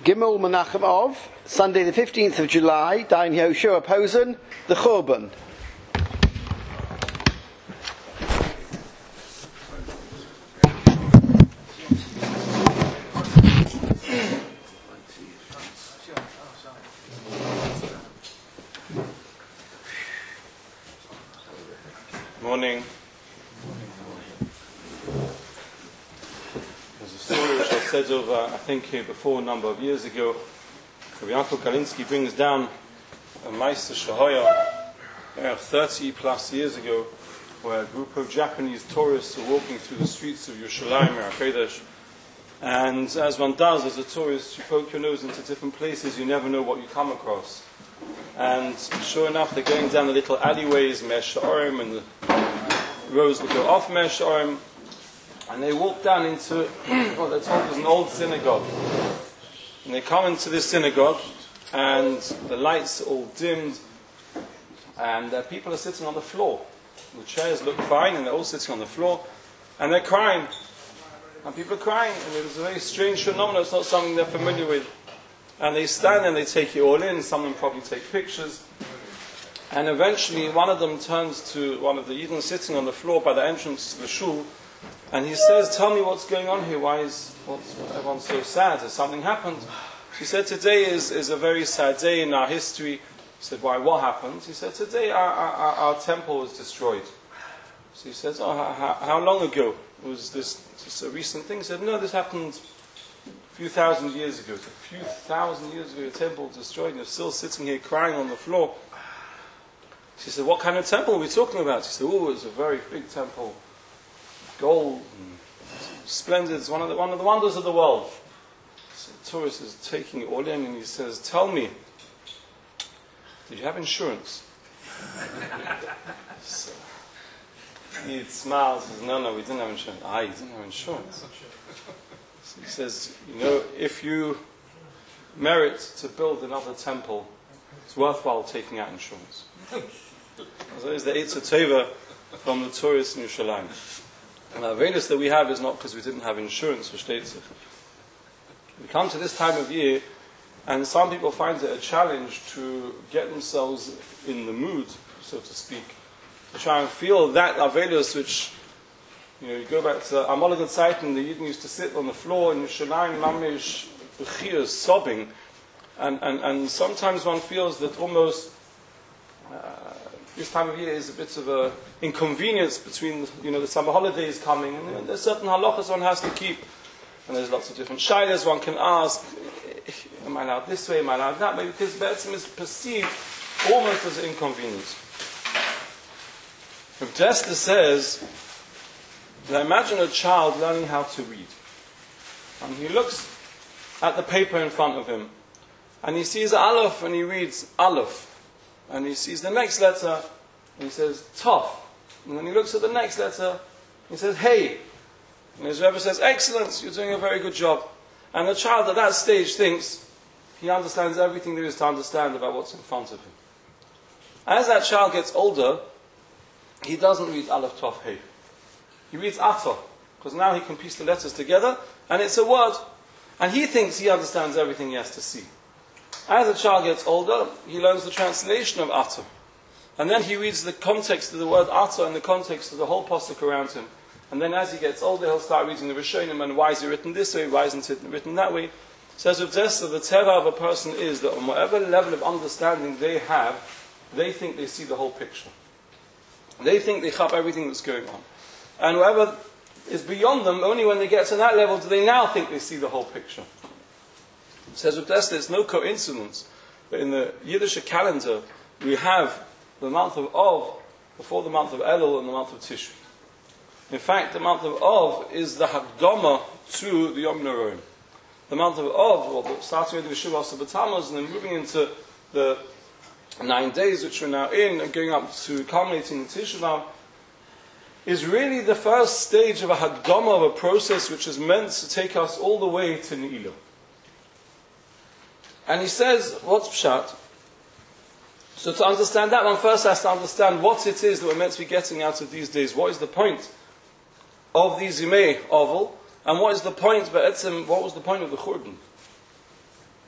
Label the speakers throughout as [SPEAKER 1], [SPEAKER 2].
[SPEAKER 1] Gimel Menachem Av, Sunday the 15th of July, Dain Yehoshua Posen, the Churban.
[SPEAKER 2] Morning. There's a story which I said over, I think, here before a number of years ago. Rabbi Yankel Kalinsky brings down a Meister Shahoya 30 plus years ago, where a group of Japanese tourists were walking through the streets of Yerushalayim, HaKodesh, and as one does as a tourist, you poke your nose into different places, you never know what you come across. And sure enough, they're going down the little alleyways, Mea She'arim, and the roads that go off Mea She'arim, and they walk down into what they're told is an old synagogue. And they come into this synagogue, and the lights are all dimmed, and people are sitting on the floor. The chairs look fine, and they're all sitting on the floor, and they're crying. And people are crying, and it is a very strange phenomenon. It's not something they're familiar with. And they stand and they take it all in. Some of them probably take pictures. And eventually one of them turns to one of the Yidden sitting on the floor by the entrance to the shul, and he says, "Tell me what's going on here. Why is everyone so sad? Has something happened?" She said, "Today is a very sad day in our history." He said, "Why, what happened?" He said, "Today our temple was destroyed." So he says, "Oh, how long ago? Was this just a recent thing?" He said, "No, this happened a few thousand years ago. So a few thousand years ago, the temple was destroyed, and you're still sitting here crying on the floor." She said, "What kind of temple are we talking about?" She said, "Oh, it's a very big temple, gold, and splendid. It's one of the wonders of the world." So the tourist is taking it all in, and he says, "Tell me, did you have insurance?" So he smiles and says, "No, we didn't have insurance." "Ah, you didn't have insurance?" So he says, "You know, if you merit to build another temple, it's worthwhile taking out insurance." So is the Eitzah Teva from the tourists in Yerushalayim. And the awareness that we have is not because we didn't have insurance for Shteitzer. We come to this time of year, and some people find it a challenge to get themselves in the mood, so to speak, to try and feel that Avelus which, you go back to Amalek Zeiten, the Yidden used to sit on the floor in Yerushalayim, mamish, b'chiyas, sobbing, and sometimes one feels that almost this time of year is a bit of an inconvenience between, the summer holidays coming, and there's certain halachas one has to keep, and there's lots of different shaylas one can ask, am I allowed this way, am I allowed that way, because Be'etzim is perceived almost as an inconvenience. Rav Dessler says, now imagine a child learning how to read, and he looks at the paper in front of him, and he sees Aleph, and he reads Aleph. And he sees the next letter, and he says, Tov. And then he looks at the next letter, and he says, Hey. And his Rebbe says, Excellent, you're doing a very good job. And the child at that stage thinks he understands everything there is to understand about what's in front of him. As that child gets older, he doesn't read Aleph, Tov, Hey. He reads Atah, because now he can piece the letters together, and it's a word. And he thinks he understands everything he has to see. As a child gets older, he learns the translation of Atah. And then he reads the context of the word Atah and the context of the whole pasuk around him. And then as he gets older, he'll start reading the Rishonim, and why is it written this way, why isn't it written that way? Says Rav Dessler, the teva of a person is that on whatever level of understanding they have, they think they see the whole picture. They think they chap everything that's going on. And whatever is beyond them, only when they get to that level do they now think they see the whole picture. Says Rav Dessler, it's no coincidence that in the Yiddish calendar we have the month of Av before the month of Elul and the month of Tishri. In fact, the month of Av is the Hakdama to the Yom Noraim. The month of Av, starting with the Shuvah Sabbatamos and then moving into the 9 days which we're now in and going up to culminating in Tisha B'Av, is really the first stage of a Hakdama, of a process which is meant to take us all the way to Ne'ilah. And he says, what's Pshat? So to understand that, one first has to understand what it is that we're meant to be getting out of these days. What is the point of these Yimei Oval? And what is the point, what was the point of the Churban?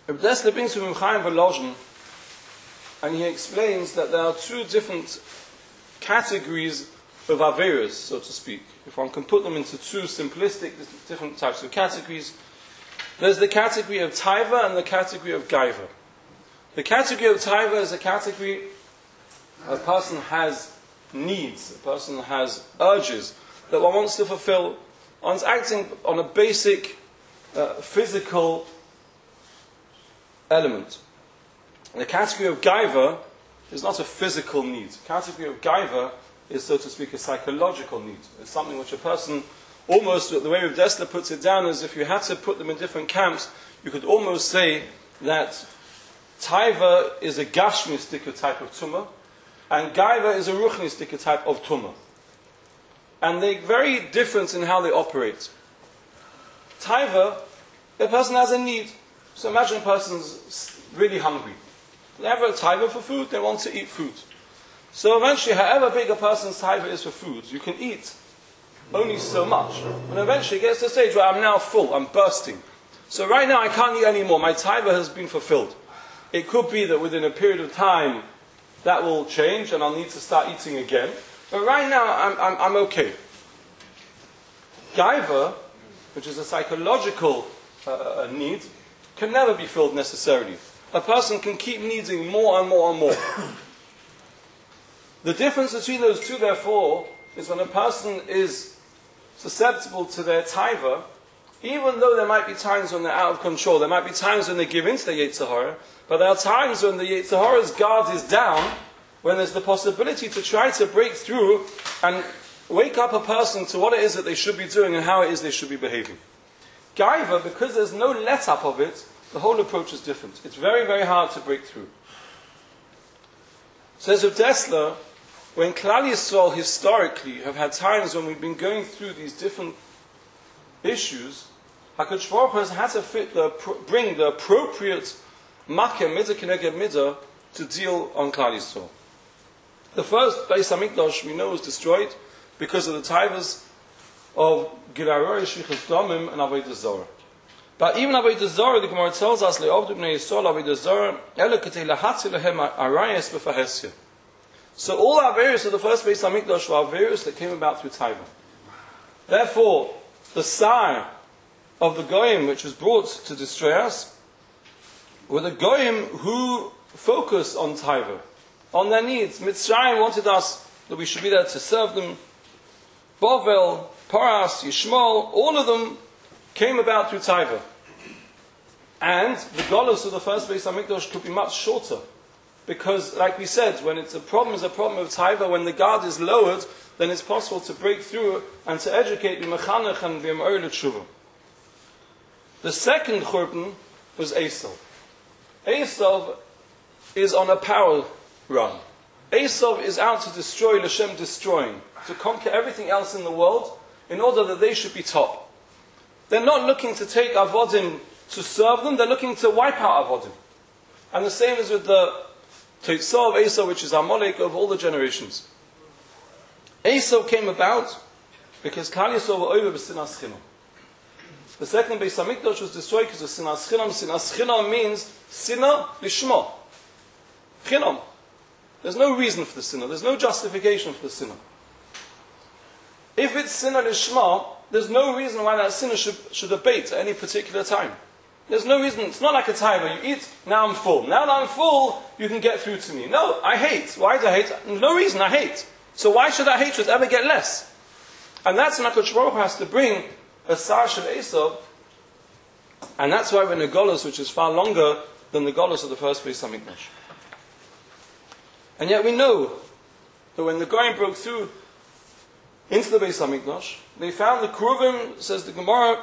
[SPEAKER 2] Reb Dessler brings from Chaim Volozhin, and he explains that there are two different categories of Averos, so to speak. If one can put them into two simplistic, different types of categories. There's the category of Taiva and the category of Gaiva. The category of Taiva is a category a person has needs, a person has urges that one wants to fulfill. One's acting on a basic physical element. The category of Gaiva is not a physical need. The category of Gaiva is, so to speak, a psychological need. It's something which a person, almost the way Reb Dessler puts it down is, if you had to put them in different camps, you could almost say that Taiva is a Gashmistika type of Tumah, and Gaiva is a Ruchnistika type of Tumah. And they're very different in how they operate. Taiva, a person has a need. So imagine a person's really hungry. They have a taiva for food, they want to eat food. So eventually, however big a person's taiva is for food, you can eat only so much. And eventually it gets to a stage where I'm now full, I'm bursting. So right now I can't eat anymore, my taiva has been fulfilled. It could be that within a period of time that will change and I'll need to start eating again. But right now I'm okay. Gaiva, which is a psychological need, can never be filled necessarily. A person can keep needing more and more and more. The difference between those two, therefore, is when a person is susceptible to their taiva, even though there might be times when they're out of control, there might be times when they give in to the Yetzer Hara, but there are times when the Yetzer Hara's guard is down, when there's the possibility to try to break through and wake up a person to what it is that they should be doing and how it is they should be behaving. Gaiva, because there's no let-up of it, the whole approach is different. It's very, very hard to break through. Says Reb Dessler, when Klal Yisrael historically have had times when we've been going through these different issues, HaKadosh Baruch Hu has had to bring the appropriate makkah, midah keneged midah, to deal on Klal Yisrael. The first Beis HaMikdash we know was destroyed because of the taivas of Gilaroi, Shvichas Damim, and Avodah Zarah. But even Avodah Zarah, the Gemara tells us, Le'ovdu b'nei Yisrael Avodah Zarah, Ela k'tei lahatzi lehem arayas b'fahesya. So all our various of the first Beis HaMikdash were various that came about through taiva. Therefore, the sire of the Goyim, which was brought to destroy us, were the Goyim who focus on taiva, on their needs. Mitzrayim wanted us that we should be there to serve them. Bovel, Paras, Yishmael, all of them came about through taiva. And the galus of the first Beis HaMikdash could be much shorter. Because, like we said, when it's a problem of taiva, when the guard is lowered, then it's possible to break through and to educate the mechanech and the m'or l'tshuva. The second churban was Esav. Esav is on a power run. Esav is out to destroy, l'shem destroying, to conquer everything else in the world in order that they should be top. They're not looking to take avodim to serve them, they're looking to wipe out avodim. And the same is with the Teitzah of Esav, which is Amalek of all the generations. Esav came about because Klal Yisrael were over b'sinas chinam. The second Beis HaMikdash was destroyed because of sinas chinam. Sinas chinam means sinah lishma. Chinam. There's no reason for the sinah. There's no justification for the sinah. If it's sinah lishma, there's no reason why that sinner should abate at any particular time. There's no reason. It's not like a taiva. You eat, now I'm full. Now that I'm full, you can get through to me. No, I hate. Why do I hate? No reason, I hate. So why should that hatred ever get less? And that's when HaKadosh Baruch Hu has to bring a sar shel Esav. And that's why we're in a golus which is far longer than the golus of the first Beis HaMikdash. And yet we know that when the Goyim broke through into the Beis HaMikdash, they found the Kruvim, says the Gemara,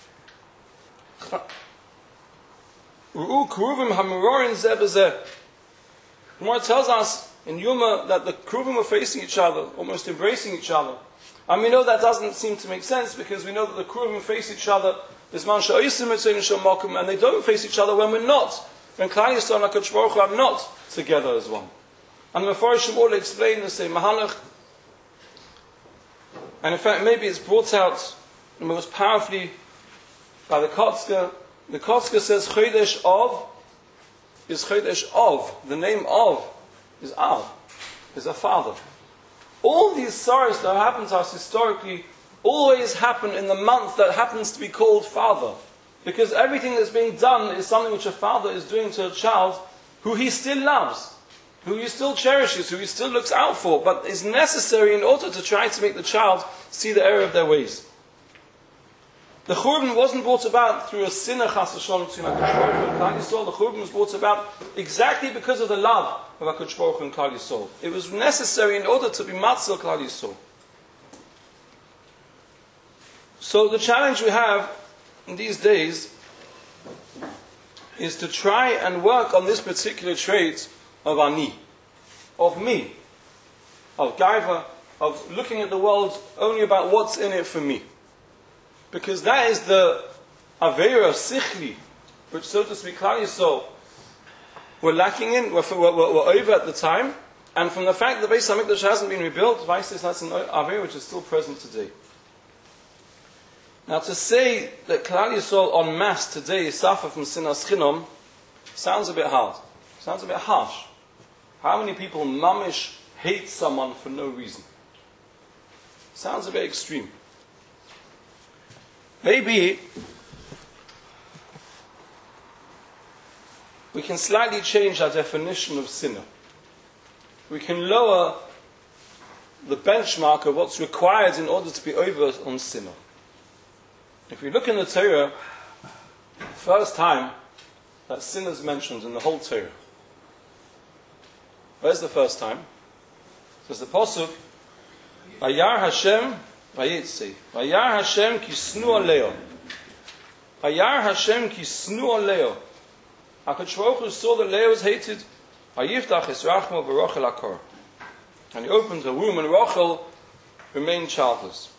[SPEAKER 2] Ru'u Kruvim HaMerorin Zeh b'Zeh. The Gemara tells us in Yuma that the Kruvim were facing each other, almost embracing each other. And we know that doesn't seem to make sense because we know that the Kruvim face each other, and they don't face each other when we're not. When Klal Yisrael and HaKadosh Baruch Hu are not together as one. And the Mefarshim all explain the same Mahalach. And in fact, maybe it's brought out most powerfully by the Kotzker The Koska says Chodesh Av is Chodesh Av. The name Av is Av, is a father. All these sorrows that happen to us historically always happen in the month that happens to be called father. Because everything that's being done is something which a father is doing to a child who he still loves, who he still cherishes, who he still looks out for, but is necessary in order to try to make the child see the error of their ways. The Churban wasn't brought about through a sinner chas v'shalom between HaKadosh Baruch Hu and Klal Yisrael. The Churban was brought about exactly because of the love of HaKadosh Baruch Hu and Klal Yisrael. It was necessary in order to be matzil Klal Yisrael. So the challenge we have in these days is to try and work on this particular trait of ani, of me, of gaiva, of looking at the world only about what's in it for me. Because that is the Aveira Sichli, which, so to speak, Klal Yisrael were lacking in, were over at the time. And from the fact that the Beis HaMikdash hasn't been rebuilt, that's an Aveira which is still present today. Now, to say that Klal Yisrael en masse today suffer from sinas chinom sounds a bit hard, sounds a bit harsh. How many people mamish hate someone for no reason? Sounds a bit extreme. Maybe we can slightly change our definition of sinner. We can lower the benchmark of what's required in order to be over on sinner. If we look in the Torah, the first time that sin is mentioned in the whole Torah, where's the first time? It says the Pasuk, Vayar Hashem Vayetze. Vayar Hashem ki snu aleo. Vayar Hashem ki snu aleo. HaKadosh Baruch Hu saw that Leah was hated. Vayiftach es rachmo v'rochel akor. And he opened her womb, and Rachel remained childless.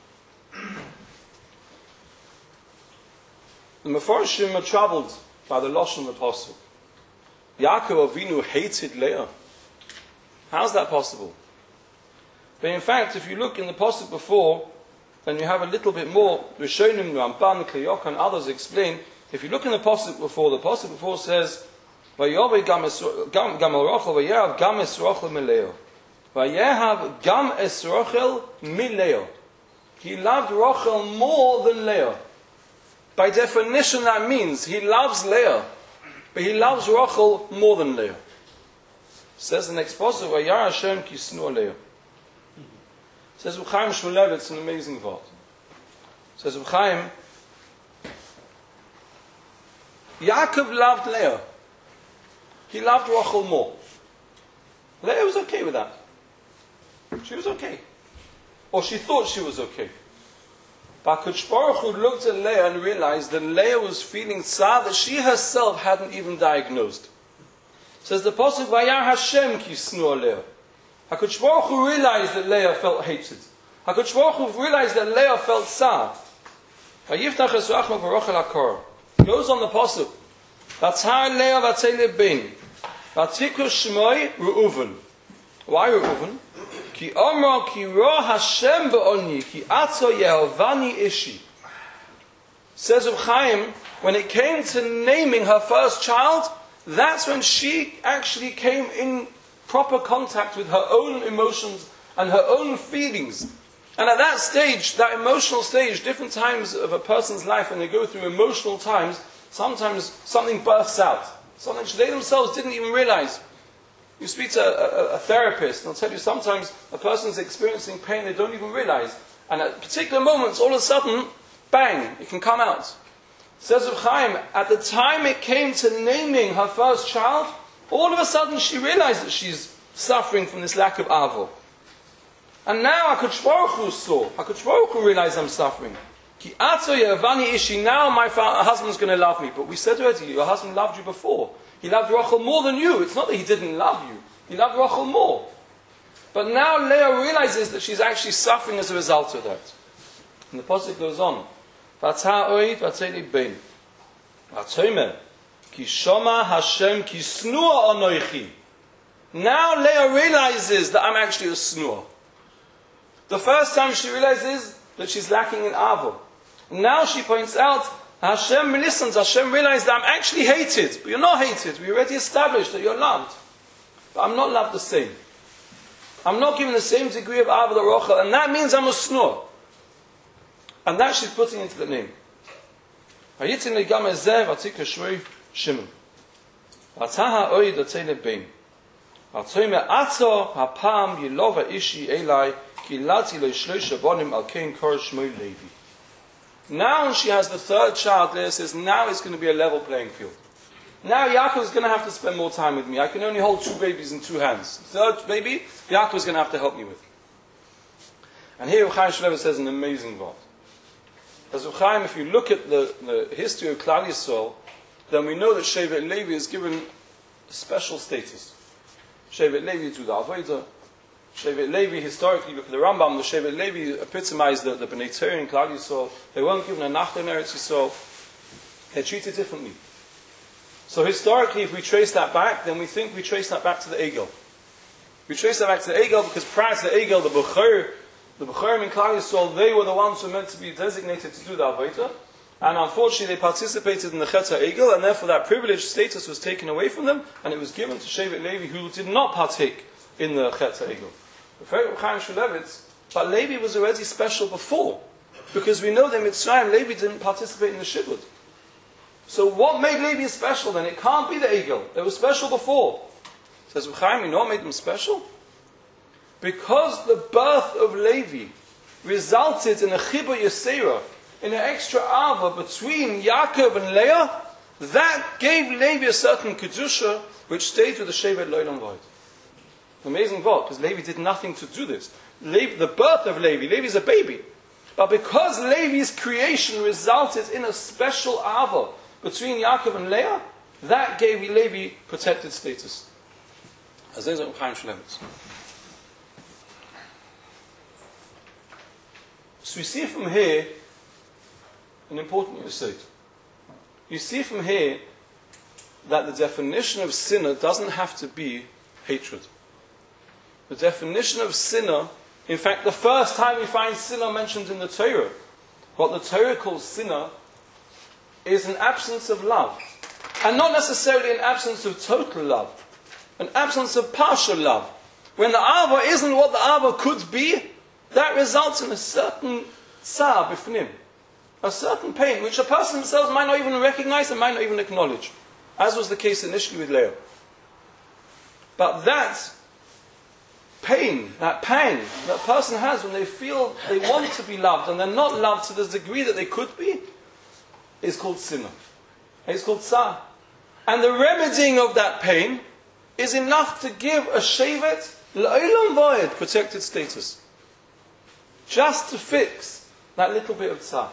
[SPEAKER 2] The Mefarshim are troubled by the Lashon of the Pasuk. Yaakov Avinu hated Leah. How's that possible? But in fact, if you look in the Pasuk before, then you have a little bit more. Rishonim, Ramban, Kliyok, and others explain. If you look in the Pasuk before says, Vayovi gam el Rachel, Vayehav gam es Rachel mileo. Vayehav gam es Rachel mileo. He loved Rachel more than Leah. By definition, that means he loves Leah, but he loves Rachel more than Leah. Says the next pasuk, Vayar Hashem ki snu Leah. Says Reb Chaim Shmulevitz, an amazing word. Says Reb Chaim, Yaakov loved Leah. He loved Rachel more. Leah was okay with that. She was okay. Or she thought she was okay. But HaKadosh Baruch Hu looked at Leah and realized that Leah was feeling sad that she herself hadn't even diagnosed. Says the Pasuk, Vayar Hashem ki snu Leah. HaKadosh Baruch Hu realized that Leah felt hated. HaKadosh Baruch Hu realized that Leah felt sad. Vayiftach es rachmo v'rochel akor. Goes on the Pasuk, Vatzar Leah vatzele ben. Vatikru shmoi Reuven. Why Reuven? Ki Omra ki ro Hashem be'oni ki atzo Yehovani ishi. Says Reb Chaim, when it came to naming her first child, that's when she actually came in proper contact with her own emotions and her own feelings. And at that stage, that emotional stage, different times of a person's life when they go through emotional times, sometimes something bursts out. Something they themselves didn't even realize. You speak to a therapist, and they'll tell you sometimes a person's experiencing pain they don't even realize. And at particular moments, all of a sudden, bang, it can come out. Says Reb Chaim, at the time it came to naming her first child, all of a sudden she realized that she's suffering from this lack of avo. And now HaKadosh Baruch Hu saw, HaKadosh Baruch Hu realized I'm suffering. Ki atzo Yehovani ishi, now my husband's going to love me. But we said already, your husband loved you before. He loved Rachel more than you. It's not that he didn't love you. He loved Rachel more. But now Leah realizes that she's actually suffering as a result of that. And the pasuk goes on. Vatah oid vatzeli ben. Vatzomer. Ki shoma Hashem ki snua anoichi. Now Leah realizes that I'm actually a snua. The first time she realizes that she's lacking in avo. Now she points out, Hashem listens. Hashem realized that I'm actually hated. But you're not hated. We already established that you're loved. But I'm not loved the same. I'm not given the same degree of Avodah Rochel. And that means I'm a snor. And that she's putting into the name. Hayitin legam ezeh v'atika shmoi Shimon. V'ataha oid atene bein. V'atoyme ato hapam yilova ishi elai ki lati lo shloisha bonim al kein kor shmoi Levi. Now she has the third child. Leah says, now it's going to be a level playing field. Now Yaakov is going to have to spend more time with me. I can only hold 2 babies in 2 hands. The third baby, Yaakov is going to have to help me with. And here Chaim Shlever says an amazing word. As Chaim, if you look at the history of Klal Yisrael, then we know that Shevet Levi is given a special status. Shevet Levi do the Avodah. Shevet Levi, historically, look at the Rambam, the Shevet Levi epitomized the Bnei Torah in Klal Yisrael. They weren't given a Nachla in Eretz Yisrael. They're treated differently. So historically, if we trace that back, then we think we trace that back to the Egel. We trace that back to the Egel because prior to the Egel, the Bechorim in Klal Yisrael, they were the ones who were meant to be designated to do the Avodah. And unfortunately, they participated in the Chet HaEgel, and therefore that privileged status was taken away from them, and it was given to Shevet Levi, who did not partake in the Chet HaEgel. But Levi was already special before, because we know that in Mitzrayim, Levi didn't participate in the Shibud. So what made Levi special then? It can't be the Egel. They were special before. Says Chaim, you know what made them special? Because the birth of Levi resulted in a Chibur Yisera, in an extra Ava between Yaakov and Leah, that gave Levi a certain Kedusha, which stayed with the Shevet Loilam Vayit. Amazing vote, because Levi did nothing to do this. The birth of Levi is a baby. But because Levi's creation resulted in a special Ava between Yaakov and Leah, that gave Levi protected status. As those are Chaim Shlemitz. So we see from here an important insight. You see from here that the definition of sinner doesn't have to be hatred. The definition of sinner, in fact, the first time we find sinner mentioned in the Torah, what the Torah calls sinner, is an absence of love. And not necessarily an absence of total love. An absence of partial love. When the Ava isn't what the Ava could be, that results in a certain tsar b'fnim. A certain pain, which a person himself might not even recognize and might not even acknowledge. As was the case initially with Leah. But that pain, that pang that a person has when they feel they want to be loved and they're not loved to the degree that they could be, is called sinner. It's called tsar. And the remedying of that pain is enough to give a shevet l'olam vayed protected status. Just to fix that little bit of tsar.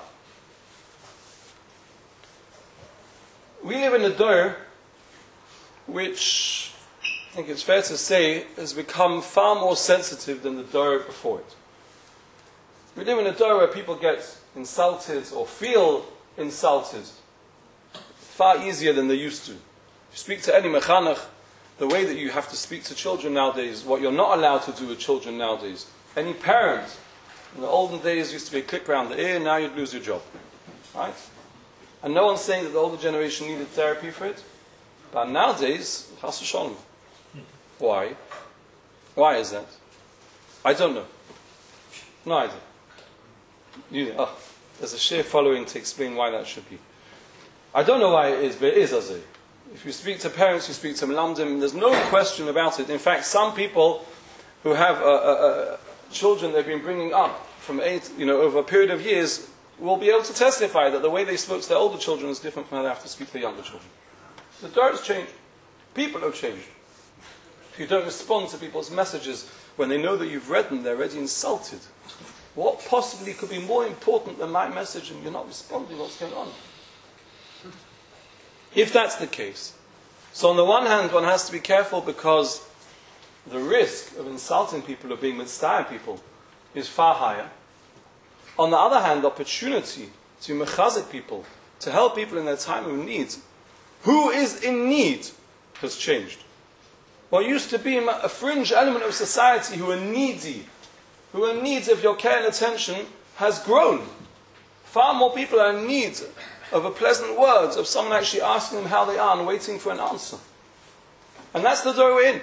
[SPEAKER 2] We live in a dor which, I think it's fair to say, has become far more sensitive than the dor before it. We live in a dor where people get insulted or feel insulted far easier than they used to. If you speak to any mechanech, the way that you have to speak to children nowadays, what you're not allowed to do with children nowadays. Any parent, in the olden days, used to be a clip around the ear, now you'd lose your job. Right? And no one's saying that the older generation needed therapy for it. But nowadays, chas v'sholom. Why? Why is that? I don't know. No idea. There's a sheer following to explain why that should be. I don't know why it is, but it is as it. If you speak to parents, you speak to Melamdim, there's no question about it. In fact, some people who have children they've been bringing up from over a period of years will be able to testify that the way they spoke to their older children is different from how they have to speak to their younger children. The door has changed. People have changed. If you don't respond to people's messages when they know that you've read them, they're already insulted. What possibly could be more important than my message and you're not responding? What's going on? If that's the case, so on the one hand, one has to be careful because the risk of insulting people or being mitzvah people is far higher. On the other hand, the opportunity to mechazik people, to help people in their time of need, who is in need, has changed. What used to be a fringe element of society who are needy of your care and attention, has grown. Far more people are in need of a pleasant word, of someone actually asking them how they are and waiting for an answer. And that's the door we're in.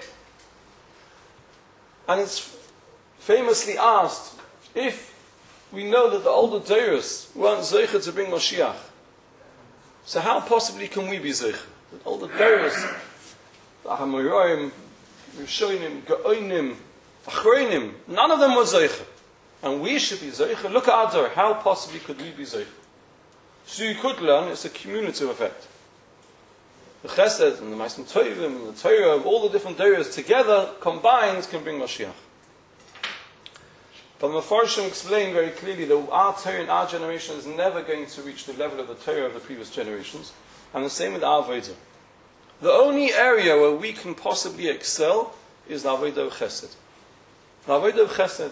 [SPEAKER 2] And it's famously asked, if we know that the older Deiros weren't Zeicha to bring Mashiach, so how possibly can we be Zeicha? The older Deiros, the Ahamoyim, Rishonim, Geonim, Achronim, none of them were Zeicha. And we should be Zeicha. Look at our door. How possibly could we be Zeicha? So you could learn, it's a cumulative effect. The Chesed and the Ma'asim Tovim and the Torah of all the different Deiros together, combined, can bring Mashiach. But the Mefarshim explain very clearly that our Torah in our generation is never going to reach the level of the Torah of the previous generations, and the same with our Avodah. The only area where we can possibly excel is the Avodah of Chesed. The Avodah of Chesed.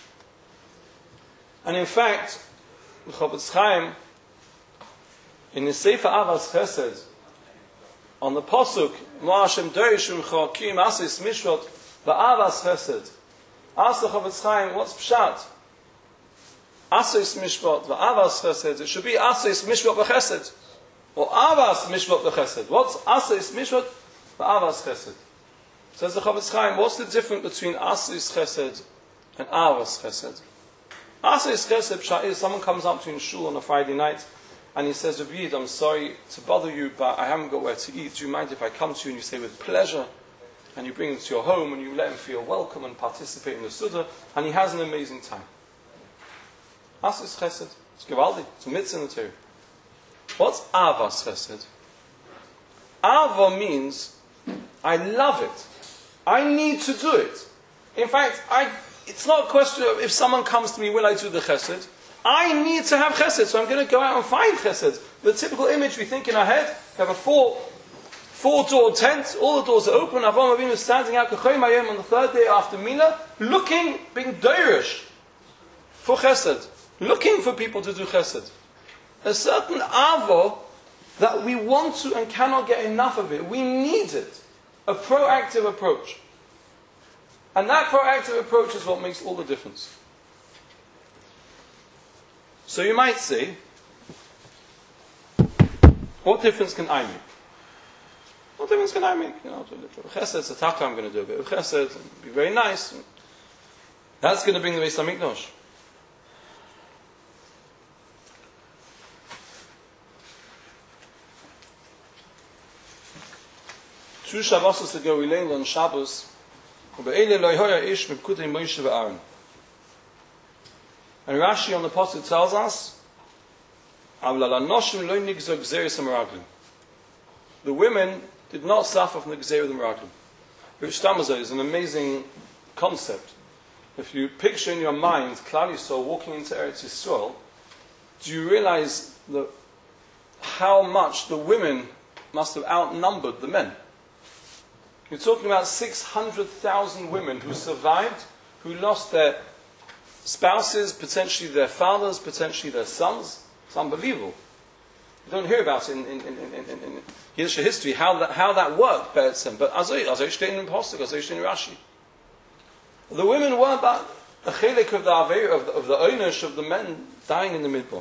[SPEAKER 2] And in fact, the Chofetz Chaim, in the Sefer Avas Chesed, on the Pasuk, Ma Hashem Doresh Mincha Kiyum Asis Mishvot Ba'avas Chesed, ask the Chofetz Chaim, what's Pshat? Asis Mishvot Ba'avas Chesed. It should be Asis Mishvot B'Chesed. Or Avas Mishvot B'Chesed. What's Asis Mishvot Ba'avas Chesed? Says the Chofetz Chaim, what's the difference between Asis Chesed and Avas Chesed? Asis Chesed Pshat is someone comes up to you in shul on a Friday night and he says, Rabbi, I'm sorry to bother you, but I haven't got where to eat. Do you mind if I come to you? And you say, with pleasure. And you bring him to your home and you let him feel welcome and participate in the Suda, and he has an amazing time. Asis Chesed. It's Givaldi. It's a mitzvah in the Torah. What's Avas Chesed? Ava means, I love it. I need to do it. In fact, it's not a question of if someone comes to me, will I do the Chesed? I need to have Chesed, so I'm going to go out and find Chesed. The typical image we think in our head, we have a four-door tent, all the doors are open, Avraham Avinu is standing out on the third day after Mina, looking, being Doresh for Chesed, looking for people to do Chesed. A certain Avo that we want to and cannot get enough of it. We need it. A proactive approach. And that proactive approach is what makes all the difference. So you might say, what difference can I make? What difference can I make? You know, Chesed, Tzedakah, I'm going to do a bit of Chesed, be very nice. That's going to bring the Beis HaMikdash. Two Shabbos ago, we learned on Shabbos, and Rashi on the Pasuk tells us, the women did not suffer from the Gzeir Meraglim. Which is an amazing concept. If you picture in your mind Klal Yisrael walking into Eretz Yisrael, do you realize how much the women must have outnumbered the men? You're talking about 600,000 women who survived, who lost their spouses, potentially their fathers, potentially their sons. It's unbelievable. You don't hear about it in Yiddish history, how that worked, but Azay steht in Postuk, Azay steht in Rashi. The women weren't but a chelik of the Aveir, of the owners of the men dying in the Midbar.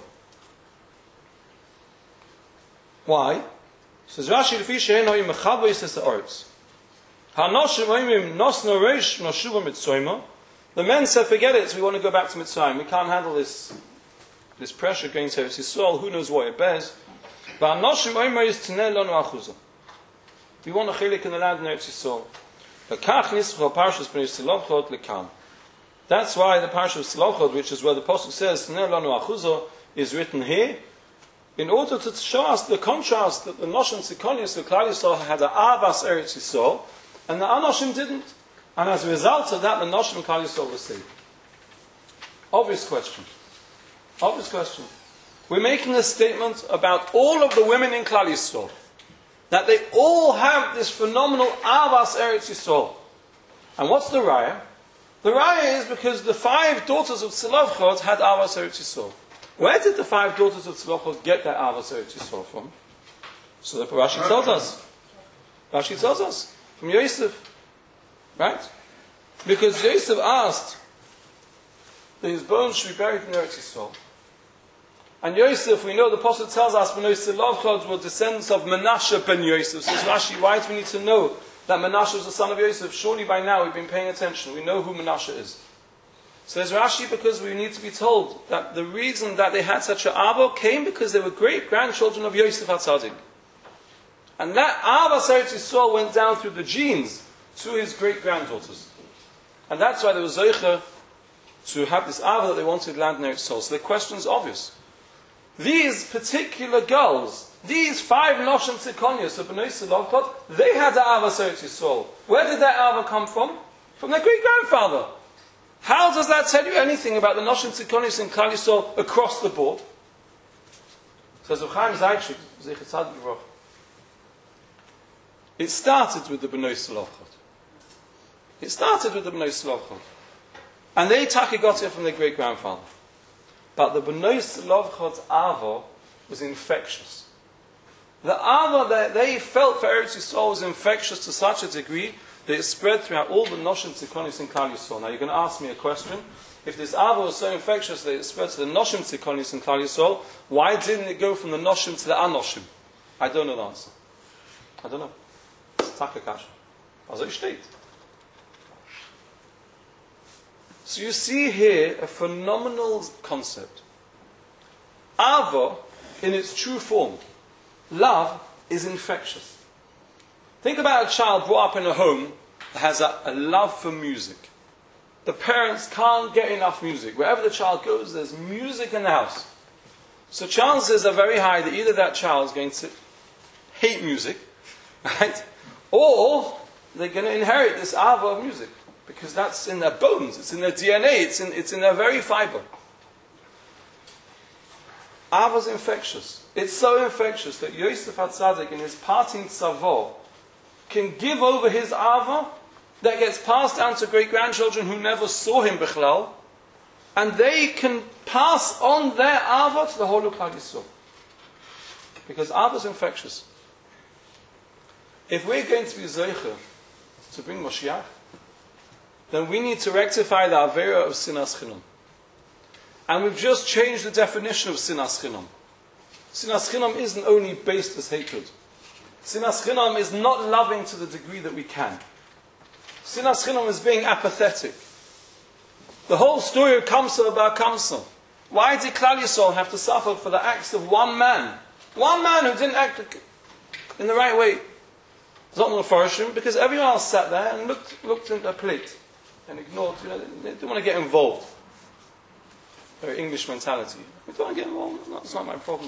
[SPEAKER 2] Why? Says Rashi, Lefi she'en ho'im mechavos es ha'aretz. Ha'noshim ho'imim nosno reish noshuva Mitzrayma. The men said, forget it, we want to go back to Mitzrayim. We can't handle this pressure going to Eretz Yisrael. Who knows what it bears? But Ha'noshim ho'imim is t'nei lonu achuza. We want a chelik in the land in Eretz Yisrael. L'kach nischa parshas b'nei Tzilachot l'kam. That's why the parsha of Tzilachot, which is where the Pasuk says t'nei lonu achuza, is written here, in order to show us the contrast that the Noshim Tzikonis, the Klal Yisrael, had an Avas Eretz Yisrael, and the Anoshim didn't. And as a result of that, the Noshim Klal Yisrael was saved. Obvious question. We're making a statement about all of the women in Klal Yisrael, that they all have this phenomenal Avas Eretz Yisrael. And what's the Raya? The Raya is because the 5 daughters of Tzilachot had Avas Eretz Yisrael. Where did the 5 daughters of Tzilachot get their Avas Eretz Yisrael from? So the Rashi tells us. From Yosef. Right? Because Yosef asked that his bones should be buried in Eretz Yisrael. And Yosef, we know the Apostle tells us, B'nai Lavchad were descendants of Menashe ben Yosef. Says Rashi, why do we need to know that Menashe was the son of Yosef? Surely by now we've been paying attention. We know who Menashe is. Says Rashi, because we need to be told that the reason that they had such an avo came because they were great-grandchildren of Yosef HaTzadik. And that Avas Eretz Yisrael went down through the genes to his great-granddaughters. And that's why there was Zeicha to have this Ava that they wanted land in Eretz Yisrael. So the question is obvious. These particular girls, these 5 Noshim Tzikonios of B'nai Lavchad, they had the Avas Eretz Yisrael. Where did that Ava come from? From their great-grandfather. How does that tell you anything about the Noshim Tzikonios in Klal Yisrael across the board? Says Reb Chaim Zaychik, Zecher Tzadik Yivroch. It started with the B'nai Lavchad. It started with the B'nai Lavchad. And they got it from their great-grandfather. But the B'nai Lavchad's Ava was infectious. The Ava that they felt for Eretz Yisrael was infectious to such a degree that it spread throughout all the Noshim Tzikonis in Klal Yisrael. Now you're going to ask me a question. If this Ava was so infectious that it spread to the Noshim Tzikonis in Klal Yisrael, why didn't it go from the Noshim to the Anoshim? I don't know the answer. I don't know. Takakash. Also steht. So you see here a phenomenal concept. Ava, in its true form, love, is infectious. Think about a child brought up in a home that has a love for music. The parents can't get enough music. Wherever the child goes, there's music in the house. So chances are very high that either that child is going to hate music, right? Or they're going to inherit this ava of music. Because that's in their bones, it's in their DNA, it's in their very fiber. Ava's infectious. It's so infectious that Yosef HaTzadik in his parting tzavo can give over his ava that gets passed down to great-grandchildren who never saw him bichlal, and they can pass on their ava to the whole of Klal Yisrael. Because ava's infectious. If we're going to be zeicher to bring Moshiach, then we need to rectify the avera of sinas chinam. And we've just changed the definition of sinas chinam. Sinas chinam isn't only based as hatred. Sinas chinam is not loving to the degree that we can. Sinas chinam is being apathetic. The whole story of Kamsa about Kamsa. Why did Klal Yisrael have to suffer for the acts of one man? One man who didn't act in the right way. Zotman Farshim, because everyone else sat there and looked at their plate and ignored, they didn't want to get involved. Very English mentality. We don't want to get involved, it's not my problem.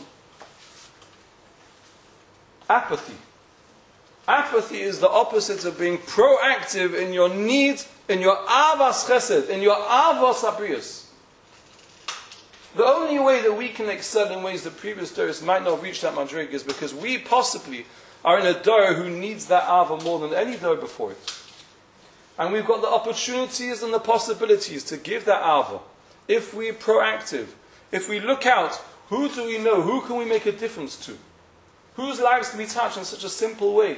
[SPEAKER 2] Apathy. Apathy is the opposite of being proactive in your needs, in your avas chesed, in your avas abrius. The only way that we can excel in ways that previous doors might not have reached that madrig is because we possibly are in a door who needs that ava more than any door before it. And we've got the opportunities and the possibilities to give that ava. If we're proactive, if we look out, who do we know? Who can we make a difference to? Whose lives can be touched in such a simple way?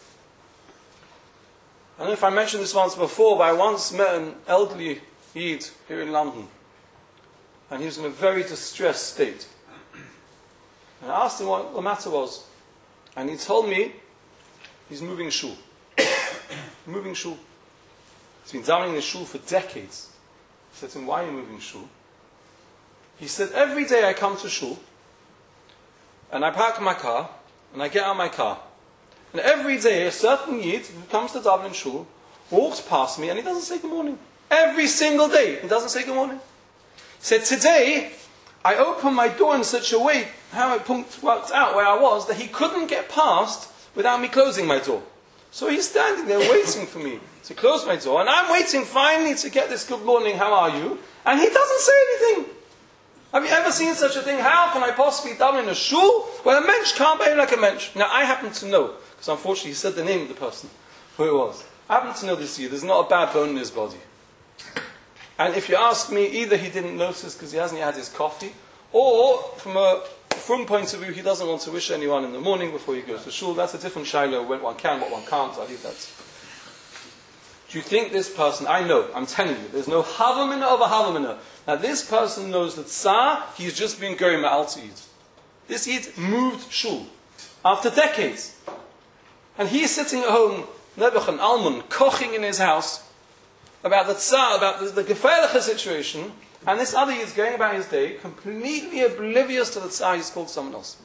[SPEAKER 2] I don't know if I mentioned this once before, but I once met an elderly Yid here in London. And he was in a very distressed state. And I asked him what the matter was. And he told me he's moving shul. Moving shul. He's been davening in the shul for decades. I said to him, why are you moving shul? He said, every day I come to shul, and I park my car, and I get out of my car. And every day a certain Yid who comes to daven in shul walks past me, and he doesn't say good morning. Every single day, he doesn't say good morning. He said, today, I opened my door in such a way, how it worked out where I was, that he couldn't get past without me closing my door. So he's standing there waiting for me to close my door, and I'm waiting finally to get this good morning, how are you? And he doesn't say anything. Have you ever seen such a thing? How can I possibly daven in a shul where a mensch can't behave like a mensch? Now I happen to know, because unfortunately he said the name of the person, who it was. I happen to know this year, there's not a bad bone in his body. And if you ask me, either he didn't notice because he hasn't had his coffee, or from a point of view, he doesn't want to wish anyone in the morning before he goes to shul. That's a different shiloh, what one can, what one can't. I leave that. Do you think this person, I know, I'm telling you, there's no havamina of a havamina. Now this person knows that Tsar, he's just been going ma'al to eat. This Eid moved shul after decades. And he's sitting at home, Nebuchadnezzar Almon, koching in his house about the Tsar, about the gefährliche situation, and this other is going about his day, completely oblivious to the Tsar, he's called someone else.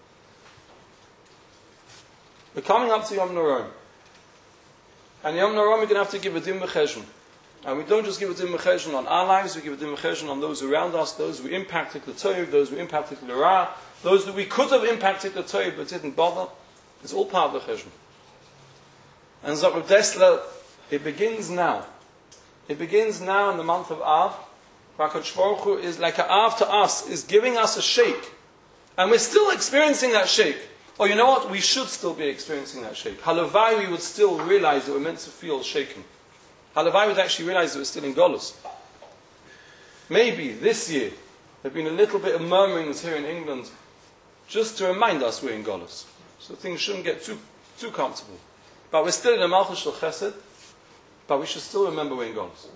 [SPEAKER 2] We're coming up to Yom Noron. And Yom Noron, we're going to have to give a din v'cheshbon. And we don't just give a din v'cheshbon on our lives, we give a din v'cheshbon on those around us, those who impacted the Torah, those who impacted the Ra, those that we could have impacted the Torah but didn't bother. It's all part of the cheshbon. And Zok Dessler, it begins now. It begins now in the month of Av. HaKadosh Baruch Hu is like an Av to us, is giving us a shake. And we're still experiencing that shake. Or you know what? We should still be experiencing that shake. Halavai, we would still realize that we're meant to feel shaken. Halavai would actually realize that we're still in Golus. Maybe this year, there have been a little bit of murmurings here in England, just to remind us we're in Golus. So things shouldn't get too comfortable. But we're still in a Malchus Shel Chesed, but we should still remember we're in Golus.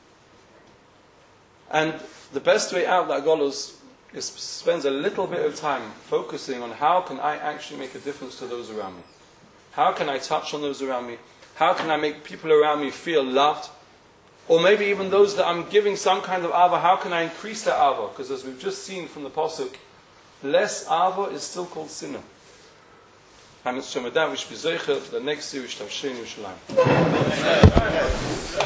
[SPEAKER 2] And the best way out of that Golus is spends a little bit of time focusing on how can I actually make a difference to those around me. How can I touch on those around me? How can I make people around me feel loved? Or maybe even those that I'm giving some kind of ava, how can I increase that ava? Because as we've just seen from the Pasuk, less ava is still called sinner. And it's the next series, Tavshin Yerushalayim.